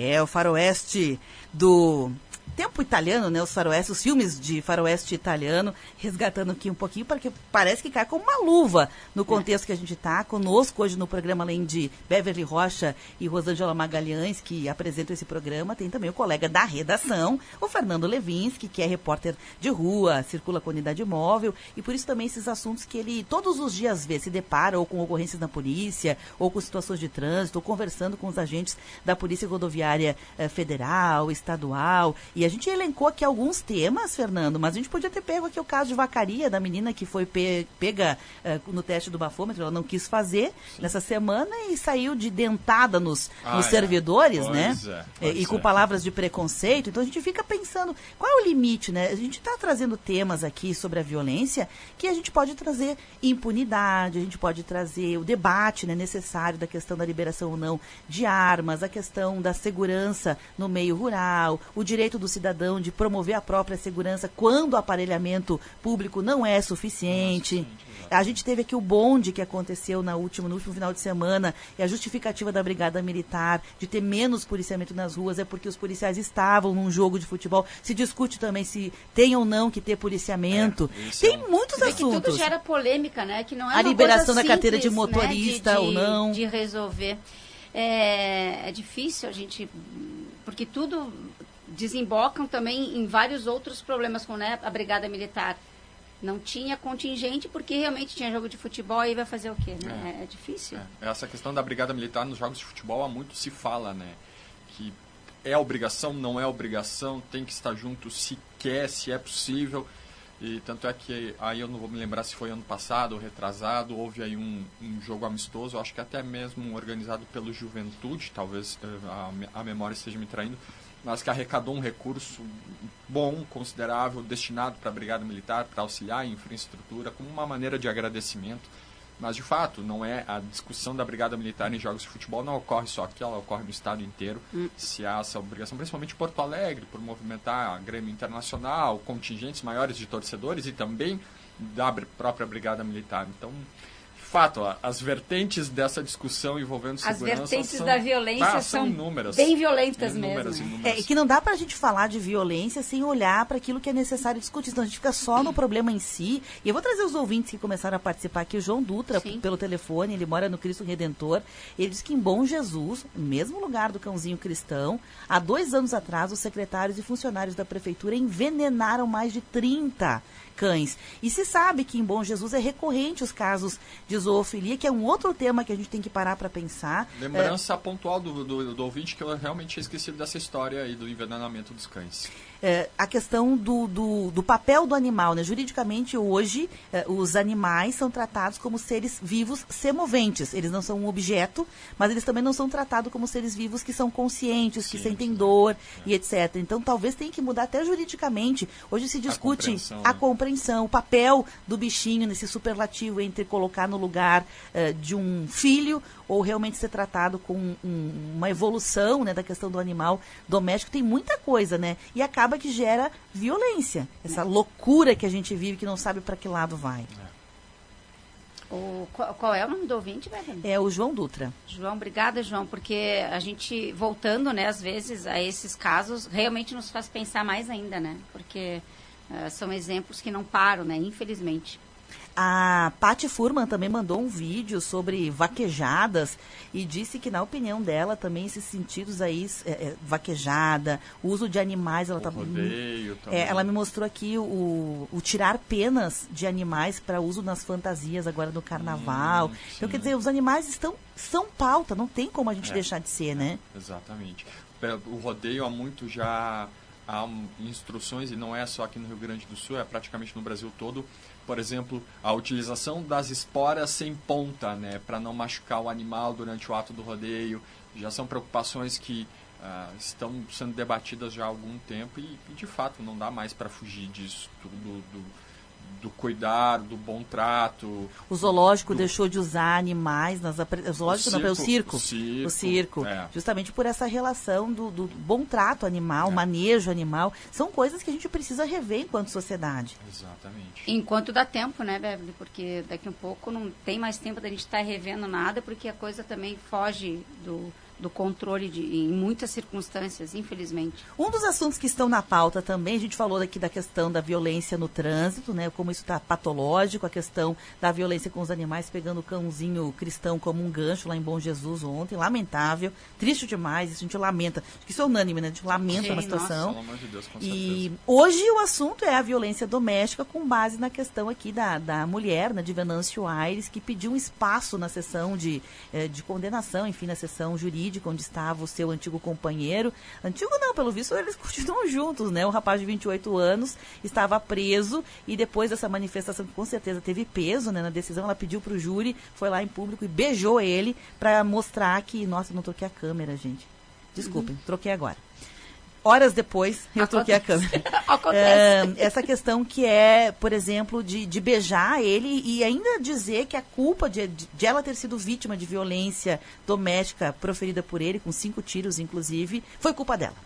É o faroeste do tempo italiano, né? Os faroestes, os filmes de faroeste italiano, resgatando aqui um pouquinho, porque parece que cai como uma luva no contexto que a gente está. Conosco hoje no programa, além de Beverly Rocha e Rosângela Magalhães, que apresentam esse programa, tem também o colega da redação, o Fernando Levinsky, que é repórter de rua, circula com unidade móvel, e por isso também esses assuntos que ele todos os dias vê, se depara ou com ocorrências na polícia, ou com situações de trânsito, ou conversando com os agentes da Polícia Rodoviária Federal, estadual. E a gente elencou aqui alguns temas, Fernando, mas a gente podia ter pego aqui o caso de Vacaria, da menina que foi pega no teste do bafômetro, ela não quis fazer nessa semana e saiu de dentada nos servidores, né? E com palavras de preconceito. Então a gente fica pensando, qual é o limite, né? A gente está trazendo temas aqui sobre a violência que a gente pode trazer impunidade, a gente pode trazer o debate, né, necessário da questão da liberação ou não de armas, a questão da segurança no meio rural, o direito do cidadão de promover a própria segurança quando o aparelhamento público não é suficiente. A gente teve aqui o bonde que aconteceu no último final de semana, e a justificativa da Brigada Militar de ter menos policiamento nas ruas é porque os policiais estavam num jogo de futebol. Se discute também se tem ou não que ter policiamento. Tem muitos assuntos. Que tudo gera polêmica, né? Que não é a uma liberação coisa da carteira de simples, motorista, né? Ou não. De resolver. É difícil a gente... Porque tudo desembocam também em vários outros problemas, como, né, a Brigada Militar. Não tinha contingente porque realmente tinha jogo de futebol, e vai fazer o quê? Né? É difícil. Essa questão da Brigada Militar nos jogos de futebol há muito se fala, né? Que é obrigação, não é obrigação, tem que estar junto se quer, se é possível. E tanto é que, aí eu não vou me lembrar se foi ano passado ou retrasado, houve aí um jogo amistoso, acho que até mesmo organizado pelo Juventude, talvez a memória esteja me traindo, mas que arrecadou um recurso bom, considerável, destinado para a Brigada Militar, para auxiliar em infraestrutura, como uma maneira de agradecimento. Mas, de fato, não é a discussão da Brigada Militar em jogos de futebol não ocorre só aqui, ela ocorre no estado inteiro. Se há essa obrigação, principalmente em Porto Alegre, por movimentar a Grêmio Internacional, contingentes maiores de torcedores e também da própria Brigada Militar. Então, fato, as vertentes dessa discussão envolvendo segurança... As vertentes da violência são inúmeras, bem violentas mesmo. É que não dá pra gente falar de violência sem olhar para aquilo que é necessário discutir. Então a gente fica só no problema em si. E eu vou trazer os ouvintes que começaram a participar aqui. O João Dutra, pelo telefone, ele mora no Cristo Redentor. Ele diz que em Bom Jesus, mesmo lugar do Cãozinho Cristão, há 2 anos atrás, os secretários e funcionários da prefeitura envenenaram mais de 30 cães. E se sabe que em Bom Jesus é recorrente os casos de zoofilia, que é um outro tema que a gente tem que parar para pensar. Lembrança pontual do ouvinte, que eu realmente tinha esquecido dessa história aí do envenenamento dos cães. A questão do papel do animal, né? Juridicamente, hoje, os animais são tratados como seres vivos semoventes. Eles não são um objeto, mas eles também não são tratados como seres vivos que são conscientes, que sentem dor e etc. Então, talvez tenha que mudar até juridicamente. Hoje se discute a compreensão, o papel do bichinho nesse superlativo entre colocar no lugar de um filho ou realmente ser tratado com uma evolução, né, da questão do animal doméstico. Tem muita coisa, né? E acaba que gera violência. Essa loucura que a gente vive, que não sabe para que lado vai. Qual é o nome do ouvinte, Beverly? É o João Dutra. João, obrigada, João, porque a gente, voltando, né, às vezes, a esses casos, realmente nos faz pensar mais ainda, né? Porque são exemplos que não param, né? Infelizmente. A Paty Furman também mandou um vídeo sobre vaquejadas e disse que, na opinião dela, também esses sentidos aí, vaquejada, o uso de animais, ela ela me mostrou aqui o tirar penas de animais para uso nas fantasias agora no carnaval. Então, quer dizer, os animais são pauta, não tem como a gente deixar de ser, né? Exatamente. O rodeio há muito já há instruções, e não é só aqui no Rio Grande do Sul, é praticamente no Brasil todo. Por exemplo, a utilização das esporas sem ponta, né, para não machucar o animal durante o ato do rodeio. Já são preocupações que estão sendo debatidas já há algum tempo e de fato, não dá mais para fugir disso, do cuidar, do bom trato. O zoológico deixou de usar animais o zoológico não, o circo. O circo. Justamente por essa relação do bom trato animal, manejo animal. São coisas que a gente precisa rever enquanto sociedade. Exatamente. Enquanto dá tempo, né, Beverly? Porque daqui um pouco não tem mais tempo da gente estar revendo nada, porque a coisa também foge do controle em muitas circunstâncias, infelizmente. Um dos assuntos que estão na pauta também, a gente falou aqui da questão da violência no trânsito, né, como isso está patológico, a questão da violência com os animais, pegando o cãozinho cristão como um gancho lá em Bom Jesus ontem, lamentável, triste demais, isso a gente lamenta, acho que isso é unânime, né, a gente lamenta uma situação. Pelo amor de Deus, com e certeza. hoje o assunto é a violência doméstica com base na questão aqui da mulher, né, de Venâncio Aires, que pediu um espaço na sessão de condenação, enfim, na sessão jurídica, onde estava o seu antigo companheiro. Antigo não, pelo visto eles continuam juntos, né? O rapaz de 28 anos estava preso e depois dessa manifestação, que com certeza teve peso, né, na decisão, ela pediu para o júri, foi lá em público e beijou ele para mostrar que... Nossa, eu não troquei a câmera, gente. Desculpem, troquei agora. Horas depois, eu troquei a câmera. Essa questão que é, por exemplo, de beijar ele e ainda dizer que a culpa de ela ter sido vítima de violência doméstica proferida por ele, com 5 tiros, inclusive, foi culpa dela.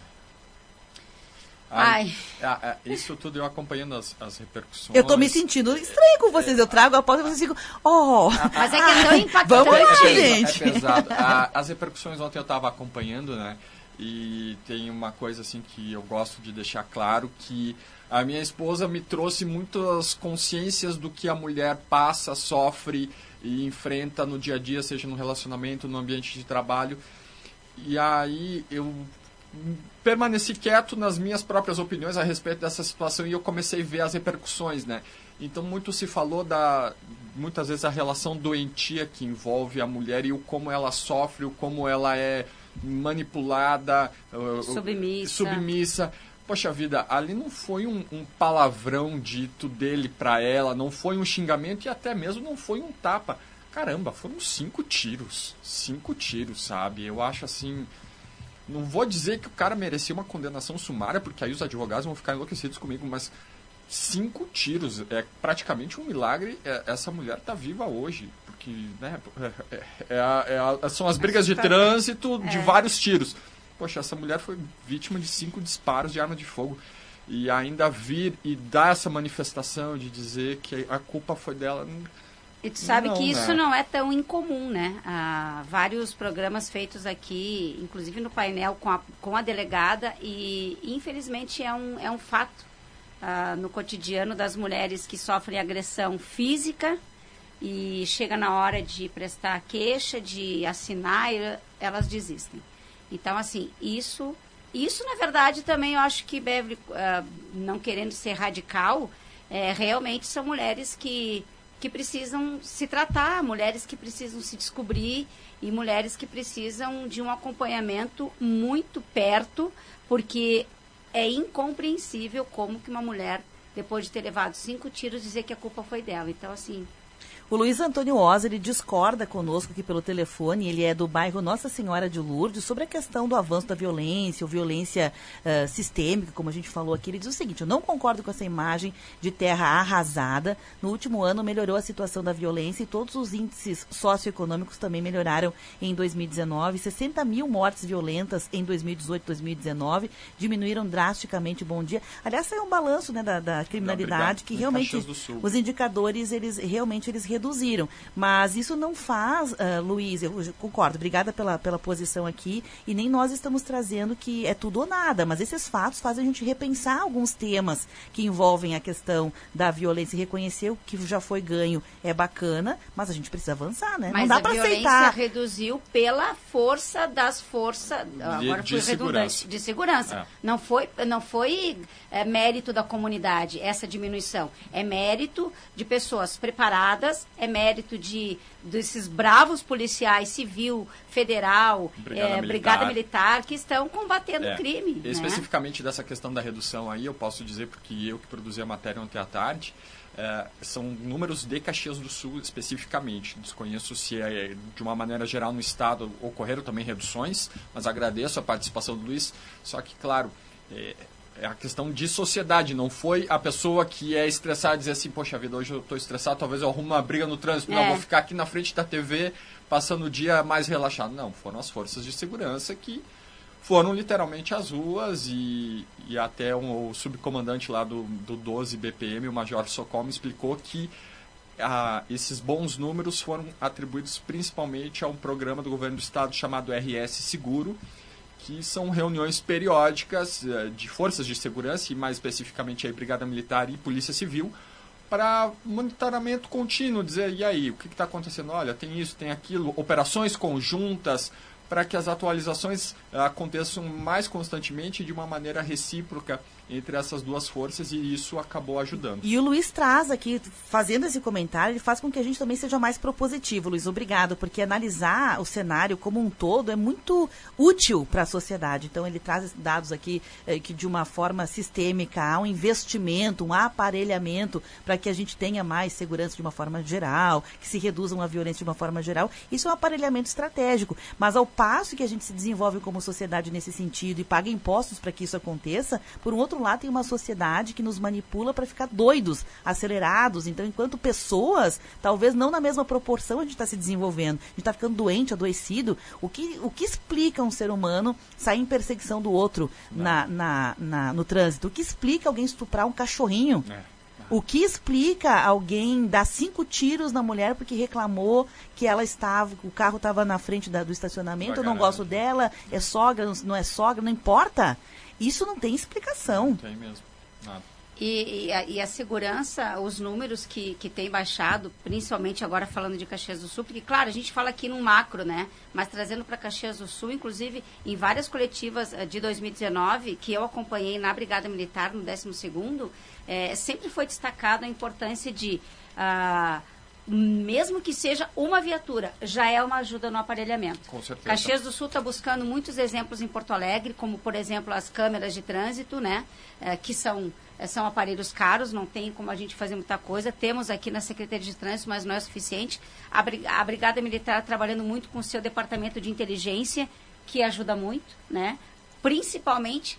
Isso tudo eu acompanhando as repercussões. Eu tô me sentindo estranho com vocês. Eu trago a pauta e vocês ficam... Mas é que é tão impactante. Vamos lá, gente. É pesado. As repercussões ontem eu estava acompanhando, né? E tem uma coisa assim que eu gosto de deixar claro, que a minha esposa me trouxe muitas consciências do que a mulher passa, sofre e enfrenta no dia a dia, seja no relacionamento, no ambiente de trabalho. E aí eu permaneci quieto nas minhas próprias opiniões a respeito dessa situação e eu comecei a ver as repercussões, né? Então muito se falou muitas vezes a relação doentia que envolve a mulher e o como ela sofre, o como ela é manipulada, submissa. Poxa vida, ali não foi um palavrão dito dele pra ela, não foi um xingamento e até mesmo não foi um tapa. Caramba, foram 5 tiros. 5 tiros, sabe? Eu acho assim... Não vou dizer que o cara merecia uma condenação sumária, porque aí os advogados vão ficar enlouquecidos comigo, mas 5 tiros, é praticamente um milagre. Essa mulher tá viva hoje, porque, né, são as brigas de trânsito de vários tiros. Poxa, essa mulher foi vítima de 5 disparos de arma de fogo. E ainda vir e dar essa manifestação de dizer que a culpa foi dela... E tu sabe que isso não é tão incomum, né? Vários programas feitos aqui, inclusive no painel com a delegada, e infelizmente é um fato no cotidiano das mulheres que sofrem agressão física e chega na hora de prestar a queixa, de assinar, elas desistem. Então, assim, isso na verdade também eu acho que Beverly, não querendo ser radical, realmente são mulheres que precisam se tratar, mulheres que precisam se descobrir e mulheres que precisam de um acompanhamento muito perto, porque é incompreensível como que uma mulher, depois de ter levado 5 tiros, dizer que a culpa foi dela. Então, assim... O Luiz Antônio Oza, ele discorda conosco aqui pelo telefone, ele é do bairro Nossa Senhora de Lourdes, sobre a questão do avanço da violência, ou violência sistêmica, como a gente falou aqui. Ele diz o seguinte: eu não concordo com essa imagem de terra arrasada. No último ano melhorou a situação da violência e todos os índices socioeconômicos também melhoraram em 2019. 60 mil mortes violentas em 2018, 2019, diminuíram drasticamente. Bom dia. Aliás, saiu um balanço, né, da criminalidade, que realmente os indicadores, eles reduziram. Mas isso não faz, Luiz, eu concordo, obrigada pela posição aqui, e nem nós estamos trazendo que é tudo ou nada, mas esses fatos fazem a gente repensar alguns temas que envolvem a questão da violência, e reconhecer o que já foi ganho é bacana, mas a gente precisa avançar, né? Mas não dá para aceitar. A violência reduziu pela força das forças, agora fui redundante, de segurança. Não foi mérito da comunidade essa diminuição, é mérito de pessoas preparadas, é mérito desses bravos policiais civil, federal, brigada militar, que estão combatendo o crime. Né? Especificamente dessa questão da redução aí, eu posso dizer, porque eu que produzi a matéria ontem à tarde, são números de Caxias do Sul especificamente. Desconheço se de uma maneira geral no estado ocorreram também reduções, mas agradeço a participação do Luiz. Só que, claro, é a questão de sociedade, não foi a pessoa que é estressada dizer assim, poxa vida, hoje eu estou estressado, talvez eu arrume uma briga no trânsito, não, vou ficar aqui na frente da TV passando o dia mais relaxado. Não, foram as forças de segurança que foram literalmente às ruas e até o subcomandante lá do 12 BPM, o Major Socol, me explicou que esses bons números foram atribuídos principalmente a um programa do governo do estado chamado RS Seguro, que são reuniões periódicas de forças de segurança, e mais especificamente a Brigada Militar e Polícia Civil, para monitoramento contínuo, dizer, e aí, o que está acontecendo? Olha, tem isso, tem aquilo, operações conjuntas, para que as atualizações aconteçam mais constantemente de uma maneira recíproca entre essas duas forças, e isso acabou ajudando. E o Luiz traz aqui, fazendo esse comentário, ele faz com que a gente também seja mais propositivo. Luiz, obrigado, porque analisar o cenário como um todo é muito útil para a sociedade. Então, ele traz dados aqui que de uma forma sistêmica há um investimento, um aparelhamento para que a gente tenha mais segurança de uma forma geral, que se reduzam a violência de uma forma geral. Isso é um aparelhamento estratégico. Mas ao passo que a gente se desenvolve como sociedade nesse sentido e paga impostos para que isso aconteça, por um outro lado tem uma sociedade que nos manipula para ficar doidos, acelerados. Então, enquanto pessoas, talvez não na mesma proporção a gente está se desenvolvendo, a gente está ficando doente, adoecido, o que explica um ser humano sair em perseguição do outro no trânsito? O que explica alguém estuprar um cachorrinho? O que explica alguém dar 5 tiros na mulher porque reclamou que o carro estava na frente do estacionamento, eu não gosto dela, é sogra, não é sogra, não importa. Isso não tem explicação. Não tem mesmo, nada. E a segurança, os números que tem baixado, principalmente agora falando de Caxias do Sul, porque, claro, a gente fala aqui num macro, né? Mas trazendo para Caxias do Sul, inclusive, em várias coletivas de 2019, que eu acompanhei na Brigada Militar, no 12º, sempre foi destacado a importância de... mesmo que seja uma viatura, já é uma ajuda no aparelhamento. Com certeza. Caxias do Sul está buscando muitos exemplos em Porto Alegre, como, por exemplo, as câmeras de trânsito, né? Que são aparelhos caros, não tem como a gente fazer muita coisa. Temos aqui na Secretaria de Trânsito, mas não é suficiente. A Brigada Militar trabalhando muito com o seu departamento de inteligência, que ajuda muito, né? Principalmente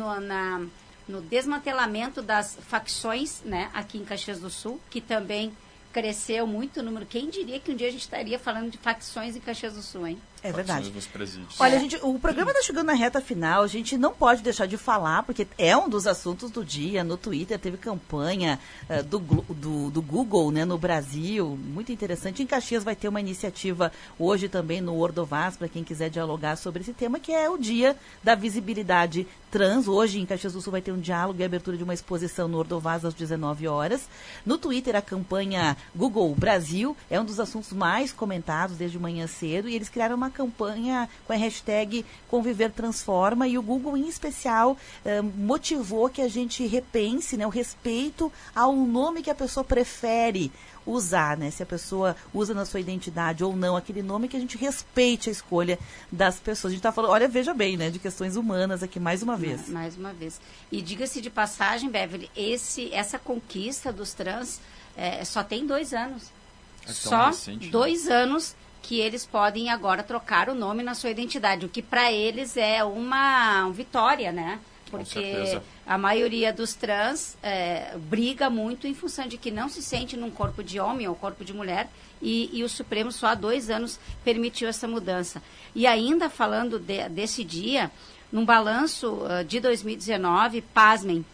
no desmantelamento das facções, né? Aqui em Caxias do Sul, que também cresceu muito o número. Quem diria que um dia a gente estaria falando de facções em Caxias do Sul, hein? É verdade. Nos presídios. Olha, o programa está chegando na reta final, a gente não pode deixar de falar, porque é um dos assuntos do dia. No Twitter teve campanha do Google, né, no Brasil, muito interessante. Em Caxias vai ter uma iniciativa hoje também no Ordovás, para quem quiser dialogar sobre esse tema, que é o Dia da Visibilidade Trans. Hoje em Caxias do Sul vai ter um diálogo e abertura de uma exposição no Ordovás às 19 horas. No Twitter, a campanha Google Brasil é um dos assuntos mais comentados desde manhã cedo, e eles criaram uma campanha com a hashtag Conviver Transforma, e o Google, em especial, motivou que a gente repense, né, o respeito ao nome que a pessoa prefere usar, né? Se a pessoa usa na sua identidade ou não aquele nome, que a gente respeite a escolha das pessoas. A gente está falando, olha, veja bem, né, de questões humanas aqui, mais uma vez. Mais uma vez. E diga-se de passagem, Beverly, essa conquista dos trans só tem 2 anos. Só recente, 2 anos que eles podem agora trocar o nome na sua identidade, o que para eles é uma vitória, né? Porque a maioria dos trans briga muito em função de que não se sente num corpo de homem ou corpo de mulher, e o Supremo só há 2 anos permitiu essa mudança. E ainda falando desse dia, num balanço de 2019, pasmem,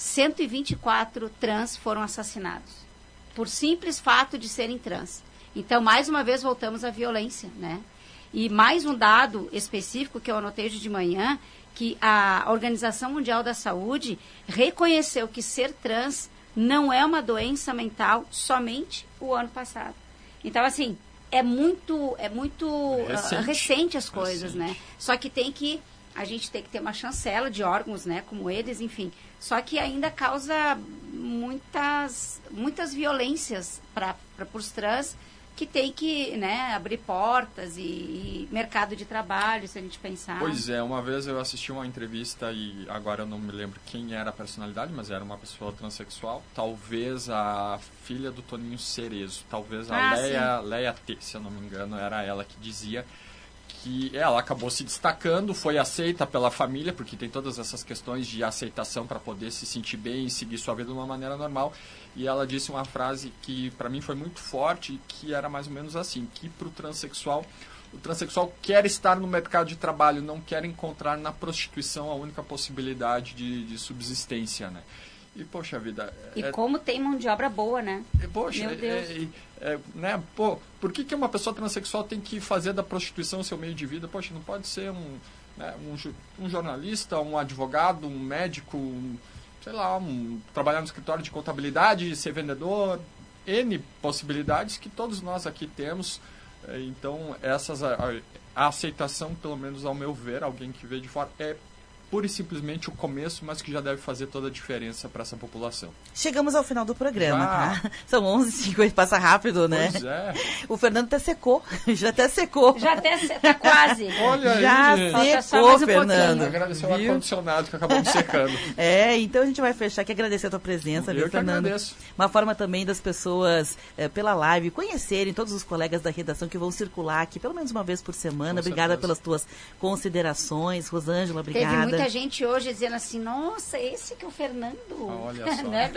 124 trans foram assassinados, por simples fato de serem trans. Então, mais uma vez, voltamos à violência, né? E mais um dado específico que eu anotei hoje de manhã, que a Organização Mundial da Saúde reconheceu que ser trans não é uma doença mental somente o ano passado. Então, assim, é muito recente as coisas, né? Só que a gente tem que ter uma chancela de órgãos, né, como eles, enfim. Só que ainda causa muitas violências para os trans, que tem que, né, abrir portas e mercado de trabalho, se a gente pensar. Pois é, uma vez eu assisti uma entrevista, e agora eu não me lembro quem era a personalidade, mas era uma pessoa transexual, talvez a filha do Toninho Cerezo, talvez a Leia T, se eu não me engano, era ela que dizia que ela acabou se destacando, foi aceita pela família, porque tem todas essas questões de aceitação para poder se sentir bem e seguir sua vida de uma maneira normal. E ela disse uma frase que para mim foi muito forte, que era mais ou menos assim, que para o transexual quer estar no mercado de trabalho, não quer encontrar na prostituição a única possibilidade de subsistência, né? E, poxa vida... E como tem mão de obra boa, né? Poxa, meu Deus. Né? Pô, por que uma pessoa transexual tem que fazer da prostituição seu meio de vida? Poxa, não pode ser um jornalista, um advogado, um médico, sei lá, trabalhar no escritório de contabilidade, ser vendedor, N possibilidades que todos nós aqui temos. Então, a aceitação, pelo menos ao meu ver, alguém que vê de fora, é pura e simplesmente o começo, mas que já deve fazer toda a diferença para essa população. Chegamos ao final do programa, tá? São 11h50, passa rápido, né? Pois é. O Fernando até secou, já até secou. Tá quase. Olha já aí, secou, Fernando. Agradecer o ar-condicionado que acabou me secando. Então a gente vai fechar aqui, agradecer a tua presença, viu, Fernando? Agradeço. Uma forma também das pessoas, pela live, conhecerem todos os colegas da redação que vão circular aqui, pelo menos uma vez por semana. Obrigada pelas tuas considerações. Rosângela, obrigada. Teve muita gente hoje dizendo assim, nossa, esse que é o Fernando. Olha só. Né?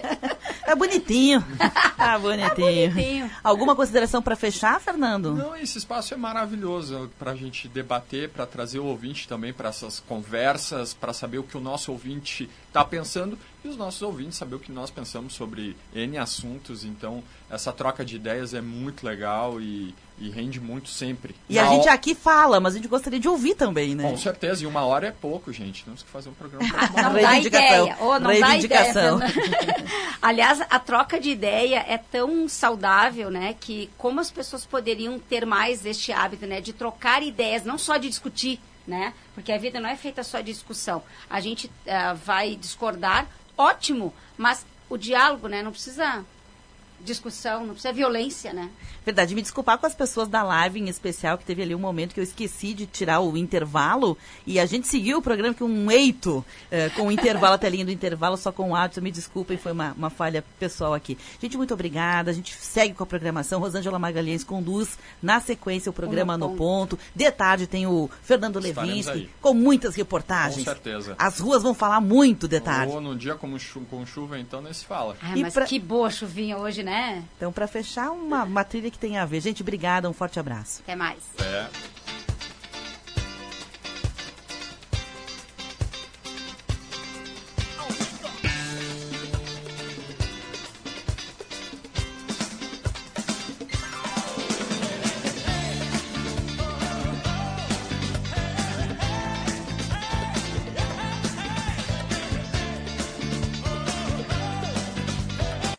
É bonitinho. Tá bonitinho. Alguma consideração para fechar, Fernando? Não, esse espaço é maravilhoso para a gente debater, para trazer o ouvinte também para essas conversas, para saber o que o nosso ouvinte está pensando e os nossos ouvintes saber o que nós pensamos sobre N assuntos. Então, essa troca de ideias é muito legal e rende muito sempre. E a gente aqui fala, mas a gente gostaria de ouvir também, né? Com certeza, e 1 hora é pouco, gente. Temos que fazer um programa. Não dá ideia. Não reivindicação. Dá ideia. Aliás, a troca de ideia é tão saudável, né? Que como as pessoas poderiam ter mais deste hábito, né? De trocar ideias, não só de discutir, né? Porque a vida não é feita só de discussão. A gente vai discordar, ótimo, mas o diálogo, né? Não precisa discussão, não precisa violência, né? Verdade, me desculpar com as pessoas da live em especial, que teve ali um momento que eu esqueci de tirar o intervalo e a gente seguiu o programa com um eito, com o intervalo, a telinha do intervalo, só com o áudio. Me desculpem, foi uma falha pessoal aqui. Gente, muito obrigada, a gente segue com a programação. Rosângela Magalhães conduz na sequência o programa No Ponto. De tarde tem o Fernando Levinsky, com muitas reportagens. Com certeza. As ruas vão falar muito de tarde. Ou num dia com chuva, então, nem se fala. Mas que boa chuvinha hoje, né? Então, para fechar, uma trilha que tem a ver. Gente, obrigada, um forte abraço. Até mais.